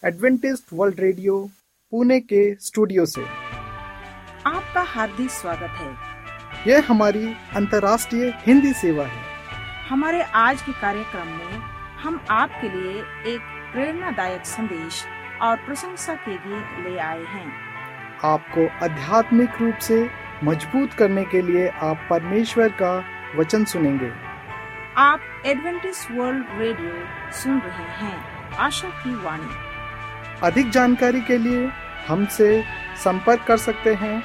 Adventist world radio Pune के studio से आपका हार्दिक स्वागत है। यह हमारी अंतर्राष्ट्रीय हिंदी सेवा है। हमारे आज के कार्यक्रम में हम आपके लिए एक प्रेरणादायक संदेश और प्रशंसा के गीत ले आए हैं। आपको आध्यात्मिक रूप से मजबूत करने के लिए आप परमेश्वर का वचन सुनेंगे। आप एडवेंटिस्ट वर्ल्ड रेडियो सुन रहे हैं, आशा की वाणी। अधिक जानकारी के लिए हमसे संपर्क कर सकते हैं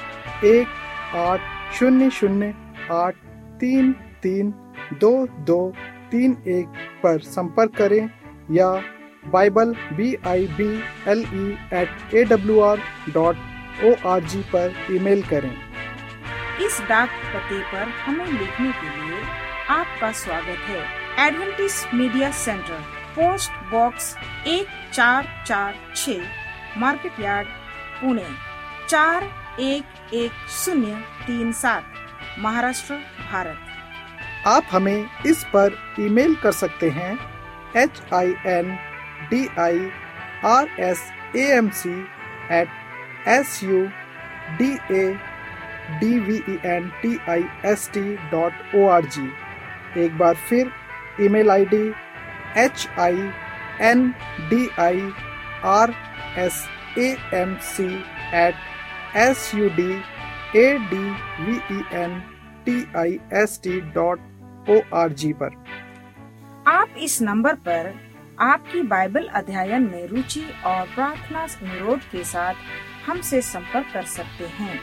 1-800-833-2231 पर संपर्क करें या bible@awr.org पर ईमेल करें। इस डाक पते पर हमें लिखने के लिए आपका स्वागत है। Adventist media centre, post box 1446, market yard, Pune 411037, Maharashtra, Bharat. आप हमें इस पर ईमेल कर सकते हैं hindirsamc@sudaventist.org। एक बार फिर ईमेल आईडी hindirsamc@sudaventist.org पर। आप इस नंबर पर आपकी बाइबल अध्ययन में रुचि और प्रार्थना अनुरोध के साथ हमसे संपर्क कर सकते हैं।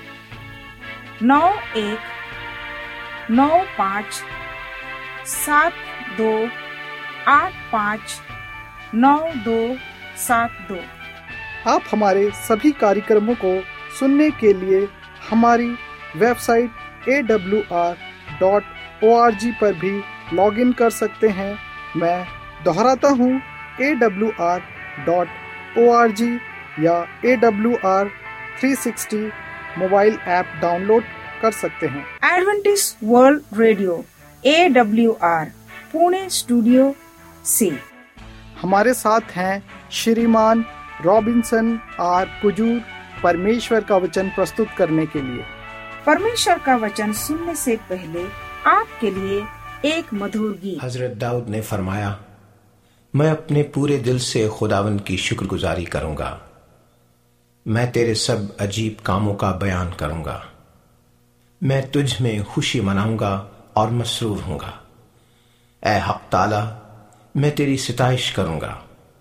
919572859272। आप हमारे सभी कार्यक्रमों को सुनने के लिए हमारी वेबसाइट awr.org पर भी लॉगिन कर सकते हैं। मैं दोहराता हूँ, awr.org या AWR 360 मोबाइल ऐप डाउनलोड कर सकते हैं। Adventist world radio AWR Pune studio से हमारे साथ हैं श्रीमान रॉबिन्सन आर कुजूर, परमेश्वर का वचन प्रस्तुत करने के लिए। परमेश्वर का वचन सुनने से पहले आपके लिए एक मधुर गीत। हजरत दाऊद ने फरमाया, मैं अपने पूरे दिल से खुदावंद की शुक्रगुजारी करूंगा, मैं तेरे सब अजीब कामों का बयान करूंगा, मैं तुझ में खुशी मनाऊंगा और मसरूर हूंगा। ऐ हक ताला, मैं तेरी सिताइश करूंगा।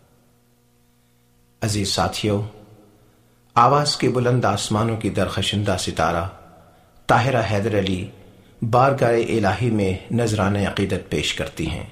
अजीज साथियों, आवाज के बुलंद आसमानों की दरखशिंदा सितारा ताहिरा हैदर अली बारगाह इलाही में नजराने अकीदत पेश करती हैं।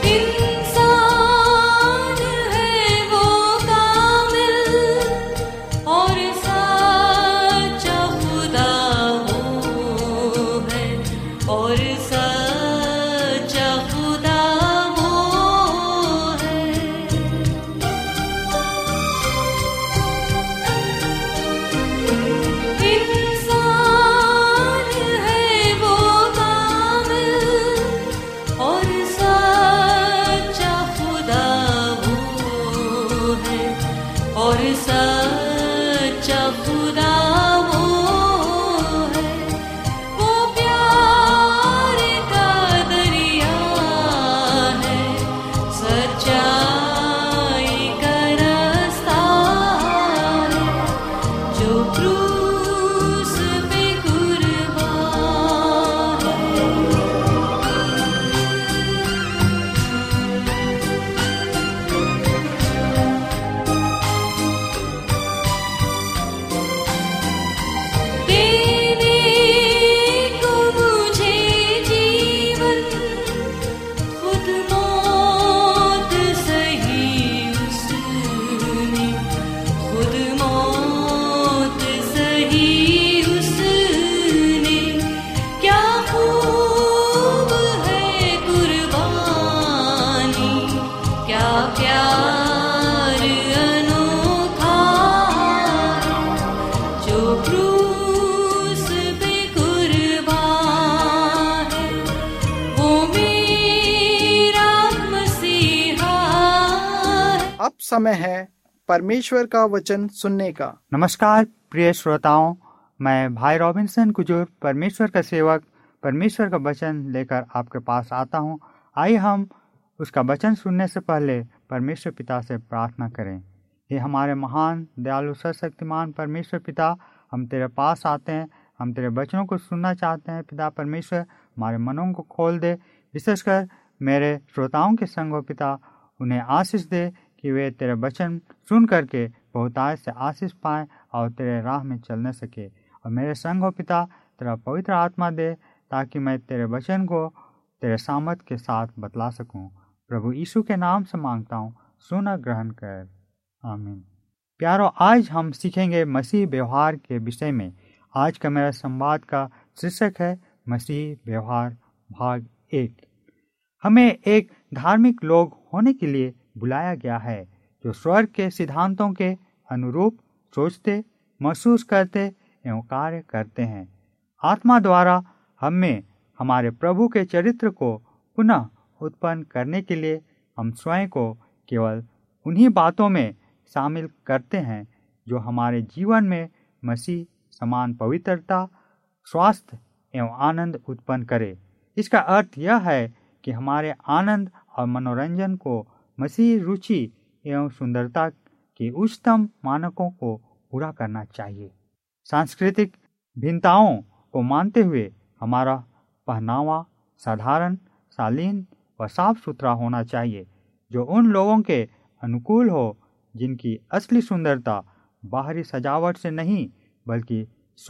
समय है परमेश्वर का वचन सुनने का। नमस्कार प्रिय श्रोताओं, मैं भाई रॉबिन्सन कुजूर परमेश्वर का सेवक परमेश्वर का वचन लेकर आपके पास आता हूँ। आइए हम उसका वचन सुनने से पहले परमेश्वर पिता से प्रार्थना करें। ये हमारे महान दयालु सर्वशक्तिमान परमेश्वर पिता, हम तेरे पास आते हैं, हम तेरे वचनों को सुनना चाहते हैं। पिता परमेश्वर हमारे मनों को खोल दे, विशेषकर मेरे श्रोताओं के संग पिता उन्हें आशीष दे कि वे तेरे वचन सुन करके बहुतायत से आशीष पाएं और तेरे राह में चलने सके। और मेरे संग हो पिता, तेरा पवित्र आत्मा दे ताकि मैं तेरे वचन को तेरे सामर्थ के साथ बतला सकूं। प्रभु यीशु के नाम से मांगता हूं, सुना ग्रहण कर, आमीन। प्यारो, आज हम सीखेंगे मसीह व्यवहार के विषय में। आज का मेरा संवाद का शीर्षक है मसीह व्यवहार भाग 1। हमें एक धार्मिक लोग होने के लिए बुलाया गया है जो स्वर्ग के सिद्धांतों के अनुरूप सोचते, महसूस करते एवं कार्य करते हैं। आत्मा द्वारा हमें हमारे प्रभु के चरित्र को पुनः उत्पन्न करने के लिए हम स्वयं को केवल उन्हीं बातों में शामिल करते हैं जो हमारे जीवन में मसीह समान पवित्रता, स्वास्थ्य एवं आनंद उत्पन्न करे। इसका अर्थ यह है कि हमारे आनंद और मनोरंजन को मसीह रुचि एवं सुंदरता के उच्चतम मानकों को पूरा करना चाहिए। सांस्कृतिक भिन्नताओं को मानते हुए हमारा पहनावा साधारण, शालीन व साफ सुथरा होना चाहिए, जो उन लोगों के अनुकूल हो जिनकी असली सुंदरता बाहरी सजावट से नहीं बल्कि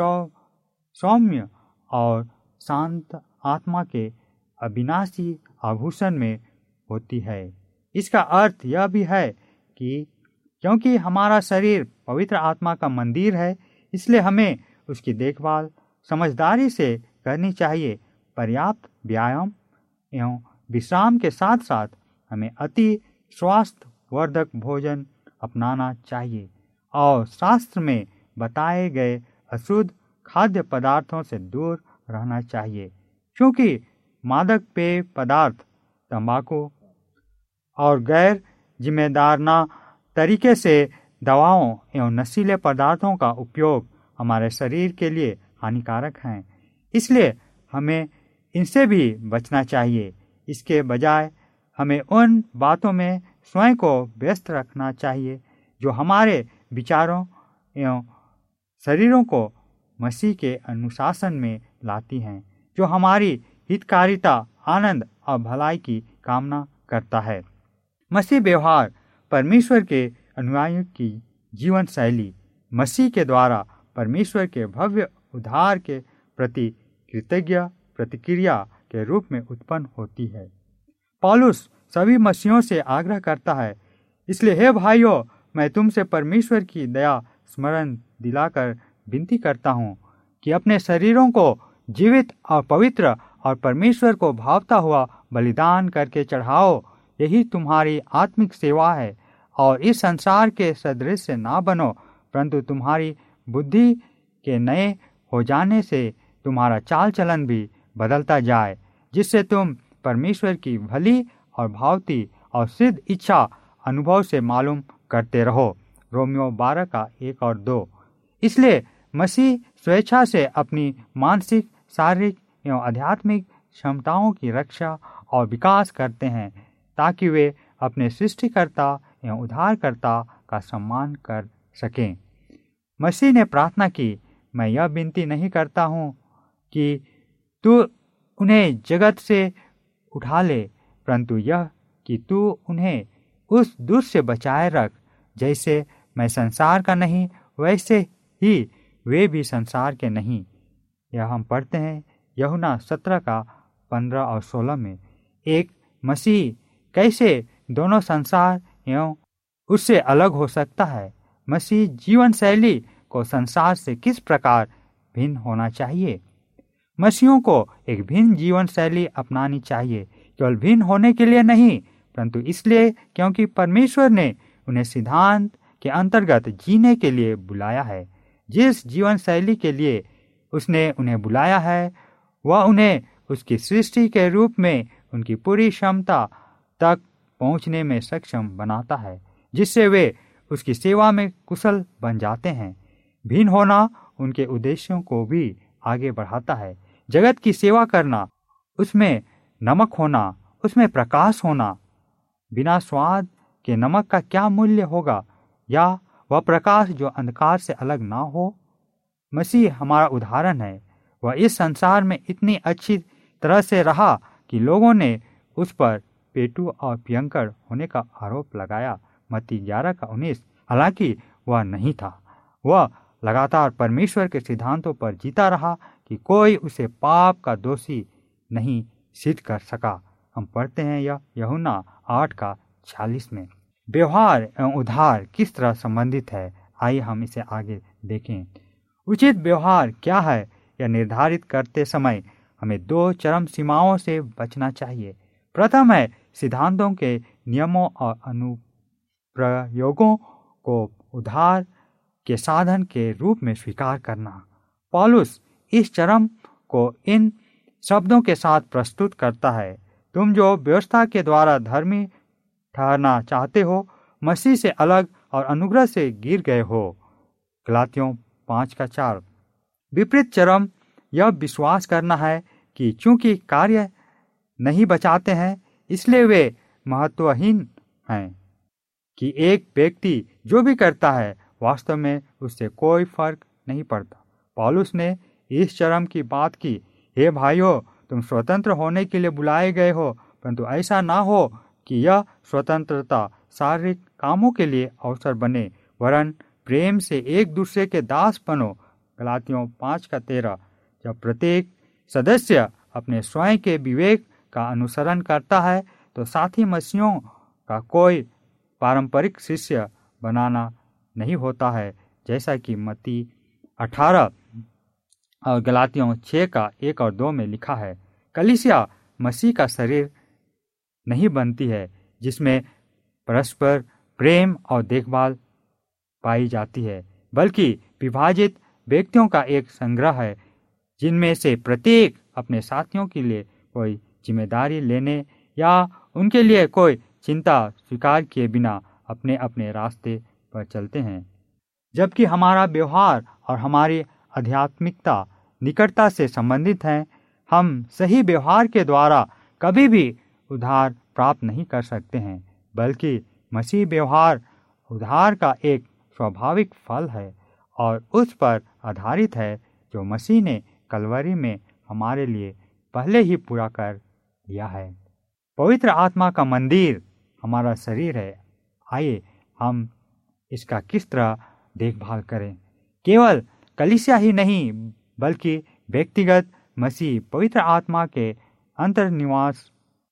सौम्य और शांत आत्मा के अविनाशी आभूषण में होती है। इसका अर्थ यह भी है कि क्योंकि हमारा शरीर पवित्र आत्मा का मंदिर है, इसलिए हमें उसकी देखभाल समझदारी से करनी चाहिए। पर्याप्त व्यायाम एवं विश्राम के साथ साथ हमें अति स्वास्थ्यवर्धक भोजन अपनाना चाहिए और शास्त्र में बताए गए अशुद्ध खाद्य पदार्थों से दूर रहना चाहिए, क्योंकि मादक पेय पदार्थ, तंबाकू और गैर जिम्मेदाराना तरीके से दवाओं एवं नशीले पदार्थों का उपयोग हमारे शरीर के लिए हानिकारक हैं। इसलिए हमें इनसे भी बचना चाहिए। इसके बजाय हमें उन बातों में स्वयं को व्यस्त रखना चाहिए जो हमारे विचारों एवं शरीरों को मसीह के अनुशासन में लाती हैं, जो हमारी हितकारिता, आनंद और भलाई की कामना करता है। मसीह व्यवहार परमेश्वर के अनुयायियों की जीवन शैली मसीह के द्वारा परमेश्वर के भव्य उद्धार के प्रति कृतज्ञ प्रतिक्रिया के रूप में उत्पन्न होती है। पौलुस सभी मसीहों से आग्रह करता है, इसलिए हे भाइयों, मैं तुमसे परमेश्वर की दया स्मरण दिलाकर विनती करता हूँ कि अपने शरीरों को जीवित और पवित्र और परमेश्वर को भावता हुआ बलिदान करके चढ़ाओ। यही तुम्हारी आत्मिक सेवा है। और इस संसार के सदृश ना बनो, परंतु तुम्हारी बुद्धि के नए हो जाने से तुम्हारा चाल चलन भी बदलता जाए, जिससे तुम परमेश्वर की भली और भावती और सिद्ध इच्छा अनुभव से मालूम करते रहो। रोमियो 12 का 1 और 2। इसलिए मसीह स्वेच्छा से अपनी मानसिक, शारीरिक एवं आध्यात्मिक क्षमताओं की रक्षा और विकास करते हैं, ताकि वे अपने सृष्टिकर्ता एवं उद्धारकर्ता का सम्मान कर सकें। मसीह ने प्रार्थना की, मैं यह विनती नहीं करता हूँ कि तू उन्हें जगत से उठा ले, परंतु यह कि तू उन्हें उस दुष्ट से बचाए रख। जैसे मैं संसार का नहीं, वैसे ही वे भी संसार के नहीं। यह हम पढ़ते हैं यूहन्ना 17 का 15 और 16 में। एक मसीह कैसे दोनों संसार एवं उससे अलग हो सकता है? मसीह जीवन शैली को संसार से किस प्रकार भिन्न होना चाहिए? मसीहों को एक भिन्न जीवन शैली अपनानी चाहिए, केवल भिन्न होने के लिए नहीं, परंतु इसलिए क्योंकि परमेश्वर ने उन्हें सिद्धांत के अंतर्गत जीने के लिए बुलाया है। जिस जीवन शैली के लिए उसने उन्हें बुलाया है, वह उन्हें उसकी सृष्टि के रूप में उनकी पूरी क्षमता तक पहुंचने में सक्षम बनाता है, जिससे वे उसकी सेवा में कुशल बन जाते हैं। भिन्न होना उनके उद्देश्यों को भी आगे बढ़ाता है। जगत की सेवा करना, उसमें नमक होना, उसमें प्रकाश होना। बिना स्वाद के नमक का क्या मूल्य होगा? या वह प्रकाश जो अंधकार से अलग ना हो? मसीह हमारा उदाहरण है। वह इस संसार में इतनी अच्छी तरह से रहा कि लोगों ने उस पर पेटू और पियंकड़ होने का आरोप लगाया। मत्ती 11 का 19। हालांकि वह नहीं था। वह लगातार परमेश्वर के सिद्धांतों पर जीता रहा कि कोई उसे पाप का दोषी नहीं सिद्ध कर सका। हम पढ़ते हैं यह यूहन्ना 8 का 46 में। व्यवहार एवं उद्धार किस तरह संबंधित है? आइए हम इसे आगे देखें। उचित व्यवहार क्या है, यह निर्धारित करते समय हमें 2 चरम सीमाओं से बचना चाहिए। प्रथम है सिद्धांतों के नियमों और अनुप्रयोगों को उद्धार के साधन के रूप में स्वीकार करना। पौलुस इस चरम को इन शब्दों के साथ प्रस्तुत करता है, तुम जो व्यवस्था के द्वारा धर्मी ठहरना चाहते हो, मसीह से अलग और अनुग्रह से गिर गए हो। गलातियों 5 का 4। विपरीत चरम यह विश्वास करना है कि चूंकि कार्य नहीं बचाते हैं, इसलिए वे महत्वहीन हैं, कि एक व्यक्ति जो भी करता है वास्तव में उससे कोई फर्क नहीं पड़ता। पौलुस ने इस चरम की बात की, हे भाइयों, तुम स्वतंत्र होने के लिए बुलाए गए हो, परंतु ऐसा ना हो कि यह स्वतंत्रता शारीरिक कामों के लिए अवसर बने, वरन प्रेम से एक दूसरे के दास बनो। गलातियों 5 का 13। जब प्रत्येक सदस्य अपने स्वयं के विवेक का अनुसरण करता है, तो साथी मसीहों का कोई पारंपरिक शिष्य बनाना नहीं होता है, जैसा कि मत्ती 18 और गलातियों 6 का 1 और 2 में लिखा है। कलीसिया मसीह का शरीर नहीं बनती है, जिसमें परस्पर प्रेम और देखभाल पाई जाती है, बल्कि विभाजित व्यक्तियों का एक संग्रह है, जिनमें से प्रत्येक अपने साथियों के लिए कोई जिम्मेदारी लेने या उनके लिए कोई चिंता स्वीकार किए बिना अपने अपने रास्ते पर चलते हैं। जबकि हमारा व्यवहार और हमारी आध्यात्मिकता निकटता से संबंधित हैं, हम सही व्यवहार के द्वारा कभी भी उद्धार प्राप्त नहीं कर सकते हैं, बल्कि मसीह व्यवहार उद्धार का एक स्वाभाविक फल है और उस पर आधारित है जो मसीह ने कलवरी में हमारे लिए पहले ही पूरा कर लिया है। पवित्र आत्मा का मंदिर हमारा शरीर है। आइए हम इसका किस तरह देखभाल करें। केवल कलीसिया ही नहीं, बल्कि व्यक्तिगत मसीह पवित्र आत्मा के अंतर्निवास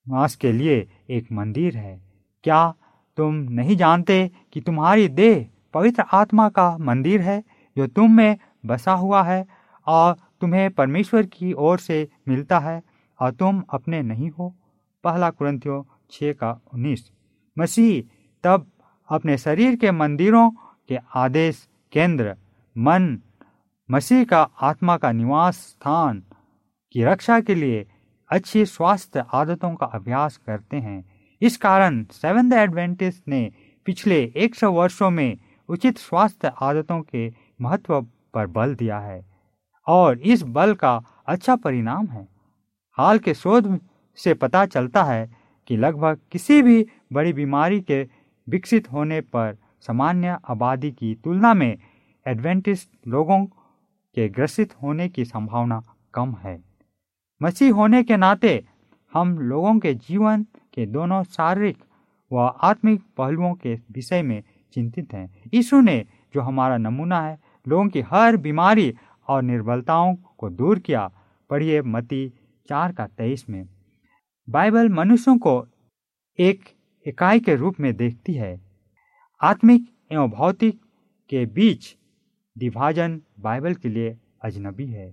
निवास के लिए एक मंदिर है। क्या तुम नहीं जानते कि तुम्हारी देह पवित्र आत्मा का मंदिर है जो तुम में बसा हुआ है और तुम्हें परमेश्वर की ओर से मिलता है और तुम अपने नहीं हो? पहला कुरिन्थियों 6:19। मसीह तब अपने शरीर के मंदिरों के आदेश केंद्र मन मसीह का आत्मा का निवास स्थान की रक्षा के लिए अच्छी स्वास्थ्य आदतों का अभ्यास करते हैं। इस कारण सेवेंथ एडवेंटिस्ट ने पिछले 100 वर्षों में उचित स्वास्थ्य आदतों के महत्व पर बल दिया है और इस बल का अच्छा परिणाम है। हाल के शोध से पता चलता है कि लगभग किसी भी बड़ी बीमारी के विकसित होने पर सामान्य आबादी की तुलना में एडवेंटिस्ट लोगों के ग्रसित होने की संभावना कम है। मसीह होने के नाते हम लोगों के जीवन के दोनों शारीरिक व आत्मिक पहलुओं के विषय में चिंतित हैं। यीशु ने, जो हमारा नमूना है, लोगों की हर बीमारी और निर्बलताओं को दूर किया। पढ़िए मत्ती 4:23 में। बाइबल मनुष्यों को एक इकाई के रूप में देखती है। आत्मिक एवं भौतिक के बीच विभाजन बाइबल के लिए अजनबी है।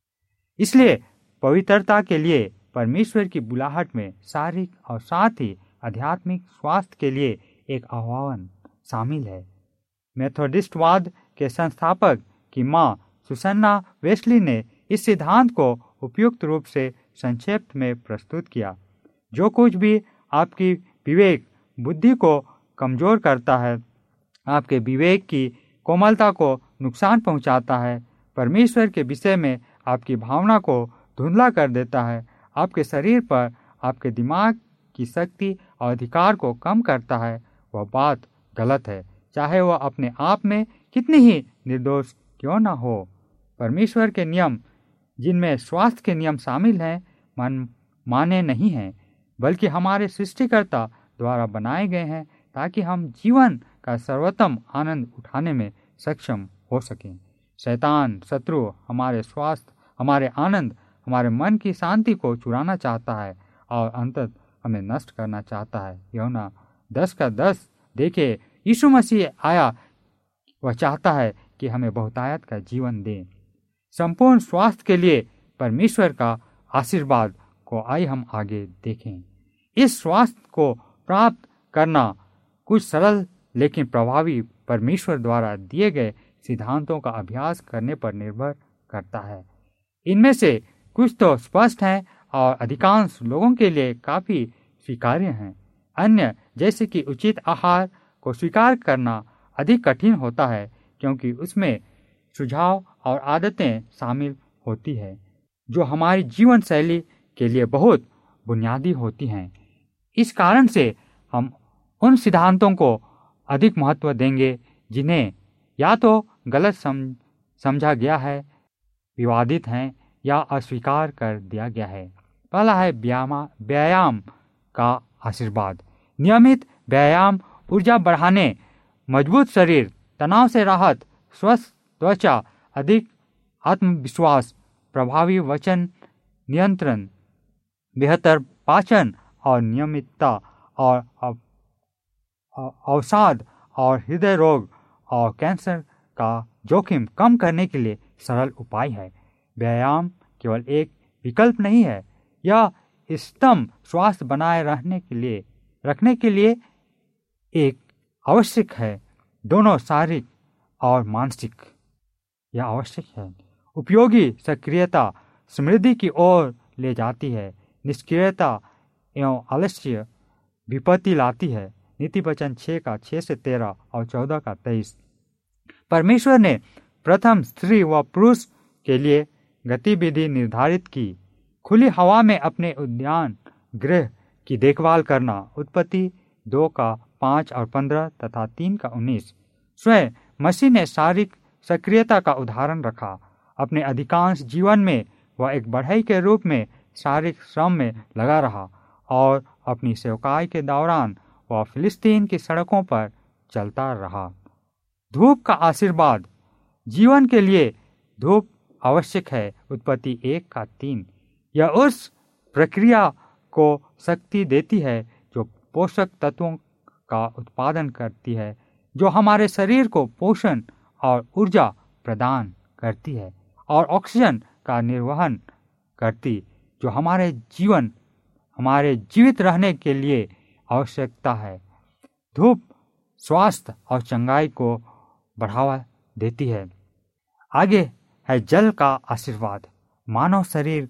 इसलिए पवित्रता के लिए परमेश्वर की बुलाहट में शारीरिक और साथ ही आध्यात्मिक स्वास्थ्य के लिए एक आह्वान शामिल है। मेथोडिस्टवाद के संस्थापक की मां सुसन्ना वेस्ली ने इस सिद्धांत को उपयुक्त रूप से संक्षेप में प्रस्तुत किया। जो कुछ भी आपकी विवेक बुद्धि को कमजोर करता है, आपके विवेक की कोमलता को नुकसान पहुंचाता है, परमेश्वर के विषय में आपकी भावना को धुंधला कर देता है, आपके शरीर पर आपके दिमाग की शक्ति और अधिकार को कम करता है, वह बात गलत है, चाहे वह अपने आप में कितनी ही निर्दोष क्यों न हो। परमेश्वर के नियम, जिनमें स्वास्थ्य के नियम शामिल हैं, माने नहीं हैं, बल्कि हमारे सृष्टिकर्ता द्वारा बनाए गए हैं ताकि हम जीवन का सर्वोत्तम आनंद उठाने में सक्षम हो सकें। शैतान शत्रु हमारे स्वास्थ्य, हमारे आनंद, हमारे मन की शांति को चुराना चाहता है और अंततः हमें नष्ट करना चाहता है। यूहन्ना 10:10 देखिए, यीशु मसीह आया, वह चाहता है कि हमें बहुतायत का जीवन दे। संपूर्ण स्वास्थ्य के लिए परमेश्वर का आशीर्वाद को आइए हम आगे देखें। इस स्वास्थ्य को प्राप्त करना कुछ सरल लेकिन प्रभावी परमेश्वर द्वारा दिए गए सिद्धांतों का अभ्यास करने पर निर्भर करता है। इनमें से कुछ तो स्पष्ट हैं और अधिकांश लोगों के लिए काफी स्वीकार्य हैं। अन्य, जैसे कि उचित आहार को स्वीकार करना अधिक कठिन होता है, क्योंकि उसमें सुझाव और आदतें शामिल होती है जो हमारी जीवन शैली के लिए बहुत बुनियादी होती हैं। इस कारण से हम उन सिद्धांतों को अधिक महत्व देंगे जिन्हें या तो गलत समझा गया है, विवादित हैं या अस्वीकार कर दिया गया है। पहला है व्यायाम का आशीर्वाद। नियमित व्यायाम ऊर्जा बढ़ाने, मजबूत शरीर, तनाव से राहत, स्वस्थ त्वचा, अधिक आत्मविश्वास, प्रभावी वचन नियंत्रण, बेहतर पाचन और नियमितता और अवसाद और हृदय रोग और कैंसर का जोखिम कम करने के लिए सरल उपाय है। व्यायाम केवल एक विकल्प नहीं है, यह उत्तम स्वास्थ्य बनाए रखने के लिए एक आवश्यक है। दोनों शारीरिक और मानसिक यह आवश्यक है। उपयोगी सक्रियता समृद्धि की ओर ले जाती है, निष्क्रियता एवं आलस्य विपत्ति लाती है। नीति वचन 6:6-13 और 14:23। परमेश्वर ने प्रथम स्त्री व पुरुष के लिए गतिविधि निर्धारित की। खुली हवा में अपने उद्यान गृह की देखभाल करना। उत्पत्ति 2:5 और 15 तथा 3:19। स्वयं मसीह ने शारीरिक सक्रियता का उदाहरण रखा। अपने अधिकांश जीवन में वह एक बढ़ई के रूप में शारीरिक श्रम में लगा रहा और अपनी सेवकाई के दौरान वह फिलिस्तीन की सड़कों पर चलता रहा। धूप का आशीर्वाद। जीवन के लिए धूप आवश्यक है। उत्पत्ति 1:3। यह उस प्रक्रिया को शक्ति देती है, जो पोषक तत्वों का उत्पादन करती है, जो हमारे शरीर को पोषण और ऊर्जा प्रदान करती है, और ऑक्सीजन का निर्वहन करती, जो हमारे जीवित रहने के लिए आवश्यकता है। धूप स्वास्थ्य और चंगाई को बढ़ावा देती है। आगे है जल का आशीर्वाद। मानव शरीर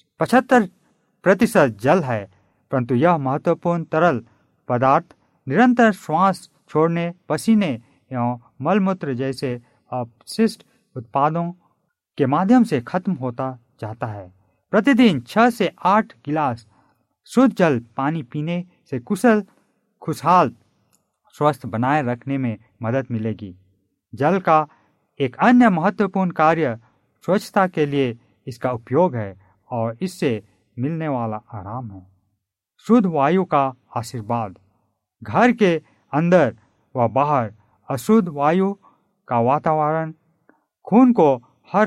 75% जल है, परंतु यह महत्वपूर्ण तरल पदार्थ निरंतर श्वास छोड़ने, पसीने एवं मलमूत्र जैसे अपशिष्ट उत्पादों के माध्यम से खत्म होता जाता है। प्रतिदिन 6 से 8 गिलास शुद्ध जल पानी पीने से खुशहाल स्वस्थ बनाए रखने में मदद मिलेगी। जल का एक अन्य महत्वपूर्ण कार्य स्वच्छता के लिए इसका उपयोग है और इससे मिलने वाला आराम है। शुद्ध वायु का आशीर्वाद। घर के अंदर व बाहर अशुद्ध वायु का वातावरण खून को हर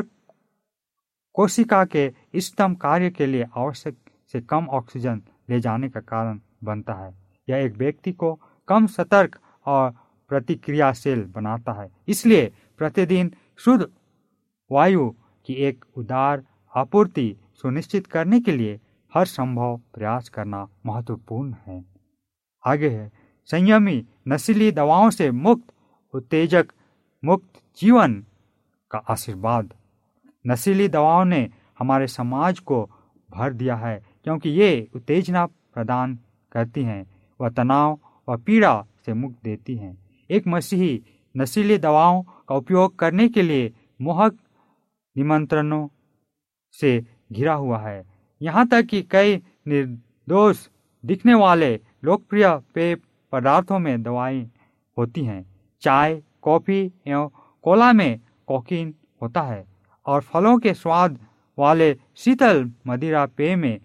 कोशिका के इष्टतम कार्य के लिए आवश्यक से कम ऑक्सीजन ले जाने का कारण बनता है। यह एक व्यक्ति को कम सतर्क और प्रतिक्रियाशील बनाता है। इसलिए प्रतिदिन शुद्ध वायु की एक उदार आपूर्ति सुनिश्चित करने के लिए हर संभव प्रयास करना महत्वपूर्ण है। आगे है संयमी नशीली दवाओं से मुक्त उत्तेजक मुक्त जीवन का आशीर्वाद। नशीली दवाओं ने हमारे समाज को भर दिया है, क्योंकि ये उत्तेजना प्रदान करती हैं व तनाव व पीड़ा से मुक्त देती हैं। एक मसीही नशीली दवाओं का उपयोग करने के लिए मोहक निमंत्रणों से घिरा हुआ है। यहाँ तक कि कई निर्दोष दिखने वाले लोकप्रिय पेय पदार्थों में दवाएं होती हैं। चाय, कॉफी एवं कोला में कोकीन होता है और फलों के स्वाद वाले शीतल मदिरा पेय में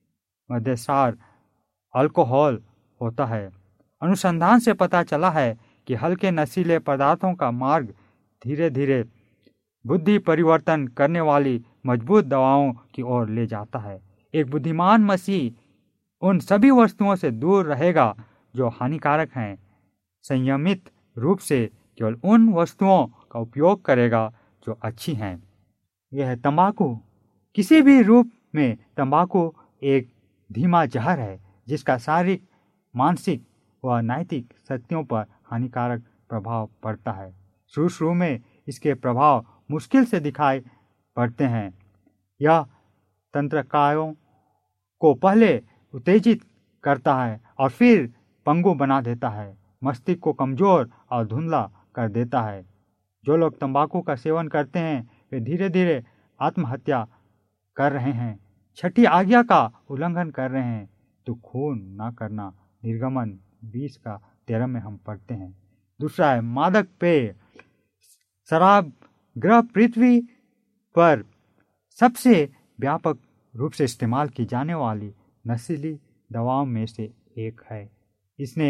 मद्यसार अल्कोहल होता है। अनुसंधान से पता चला है कि हल्के नशीले पदार्थों का मार्ग धीरे धीरे बुद्धि परिवर्तन करने वाली मजबूत दवाओं की ओर ले जाता है। एक बुद्धिमान मसीह उन सभी वस्तुओं से दूर रहेगा जो हानिकारक हैं। संयमित रूप से केवल उन वस्तुओं का उपयोग करेगा जो अच्छी हैं। यह है तंबाकू। किसी भी रूप में तंबाकू एक धीमा जहर है जिसका शारीरिक, मानसिक व नैतिक शक्तियों पर हानिकारक प्रभाव पड़ता है। शुरू में इसके प्रभाव मुश्किल से दिखाई पड़ते हैं। यह तंत्रिकाओं को पहले उत्तेजित करता है और फिर पंगु बना देता है, मस्तिष्क को कमजोर और धुंधला कर देता है। जो लोग तंबाकू का सेवन करते हैं वे धीरे धीरे आत्महत्या कर रहे हैं, छठी आज्ञा का उल्लंघन कर रहे हैं। तो खून न करना, निर्गमन 20 का 13 में हम पढ़ते हैं। दूसरा है मादक पेय। शराब ग्रह पृथ्वी पर सबसे व्यापक रूप से इस्तेमाल की जाने वाली नशीली दवाओं में से एक है। इसने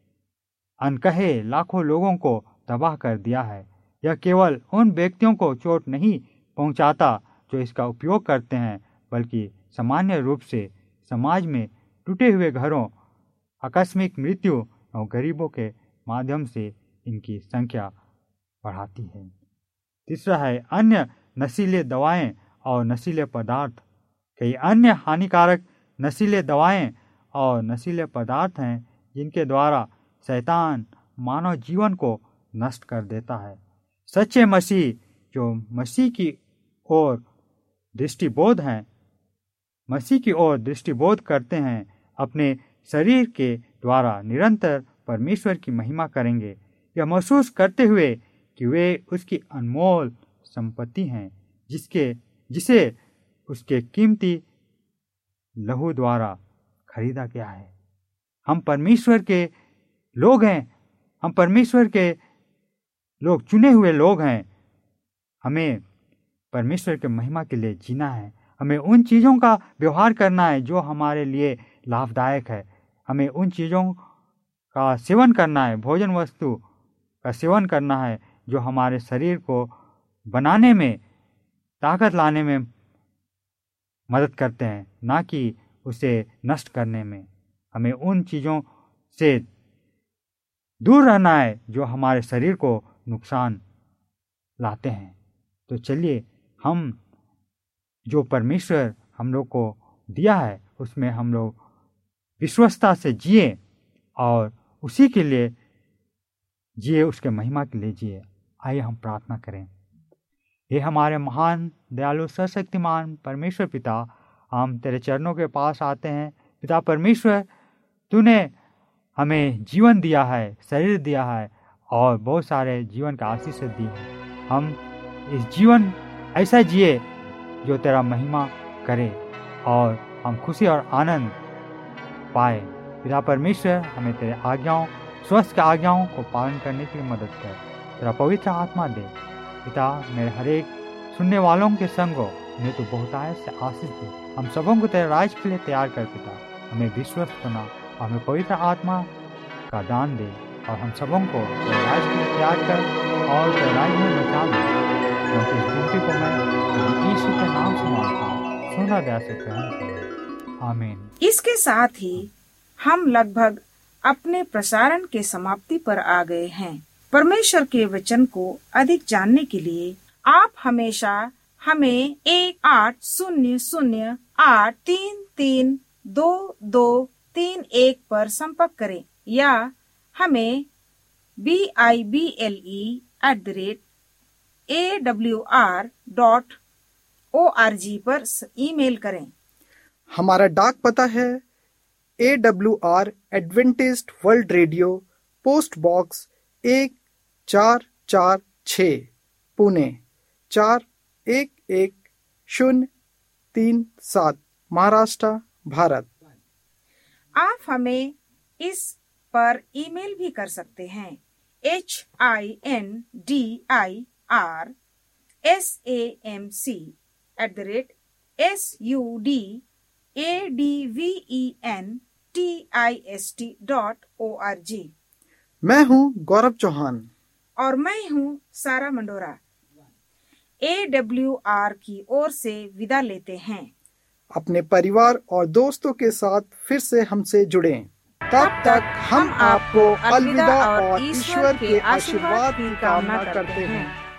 अनकहे लाखों लोगों को तबाह कर दिया है। यह केवल उन व्यक्तियों को चोट नहीं पहुंचाता जो इसका उपयोग करते हैं, बल्कि सामान्य रूप से समाज में टूटे हुए घरों, आकस्मिक मृत्यु और गरीबों के माध्यम से इनकी संख्या बढ़ाती है। तीसरा है अन्य नशीले दवाएं और नशीले पदार्थ। कई अन्य हानिकारक नशीले दवाएं और नशीले पदार्थ हैं जिनके द्वारा शैतान मानव जीवन को नष्ट कर देता है। सच्चे मसीह जो मसीह की ओर दृष्टिबोध करते हैं, अपने शरीर के द्वारा निरंतर परमेश्वर की महिमा करेंगे, यह महसूस करते हुए कि वे उसकी अनमोल संपत्ति हैं, जिसे उसके कीमती लहू द्वारा खरीदा गया है। हम परमेश्वर के लोग हैं, हम परमेश्वर के लोग, चुने हुए लोग हैं। हमें परमेश्वर के महिमा के लिए जीना है। हमें उन चीज़ों का व्यवहार करना है जो हमारे लिए लाभदायक है। हमें उन चीज़ों का सेवन करना है, भोजन वस्तु का सेवन करना है जो हमारे शरीर को बनाने में, ताकत लाने में मदद करते हैं, ना कि उसे नष्ट करने में। हमें उन चीज़ों से दूर रहना है जो हमारे शरीर को नुकसान लाते हैं। तो चलिए हम जो परमेश्वर हम लोग को दिया है उसमें हम लोग विश्वस्तता से जिए और उसी के लिए जिए, उसके महिमा के लिए जिए। आइए हम प्रार्थना करें। हे हमारे महान दयालु सर्वशक्तिमान परमेश्वर पिता, हम तेरे चरणों के पास आते हैं। पिता परमेश्वर, तूने हमें जीवन दिया है, शरीर दिया है और बहुत सारे जीवन का आशीष दी है। हम इस जीवन ऐसा जिए जो तेरा महिमा करे और हम खुशी और आनंद पाए। पिता परमेश्वर, हमें तेरे आज्ञाओं, स्वस्थ के आज्ञाओं को पालन करने के लिए मदद कर। तेरा पवित्र आत्मा दे। पिता, मेरे हर एक सुनने वालों के संग हो, उन्हें तो बहुतायत से आशीष दे। हम सबों को तेरे राज के लिए तैयार कर पिता। हमें विश्वस्त बना और हमें पवित्र आत्मा का दान दे और हम सबों को तेरे राज के लिए तैयार कर और तेरे राज में बचा दे। क्योंकि इस विनती को मैं यीशु के नाम से मांगता हूँ, सुना दया से ग्रहण करें। आमीन। इसके साथ ही हम लगभग अपने प्रसारण के समाप्ति पर आ गए हैं। परमेश्वर के वचन को अधिक जानने के लिए आप हमेशा हमें 1-800-833-2231 पर संपर्क करें या हमें bible@awr.org पर ईमेल करें। हमारा डाक पता है AWR Adventist world radio, post box 1446, Pune 411037, Maharashtra, Bharat. आप हमें इस पर ईमेल भी कर सकते हैं। HINDIRSAMC@adventist.org। मैं हूँ गौरव चौहान और मैं हूँ सारा मंडोरा। AWR की ओर से विदा लेते हैं। अपने परिवार और दोस्तों के साथ फिर से हमसे जुड़ें। तब तक हम आपको अलविदा और ईश्वर के आशीर्वाद की कामना करते हैं।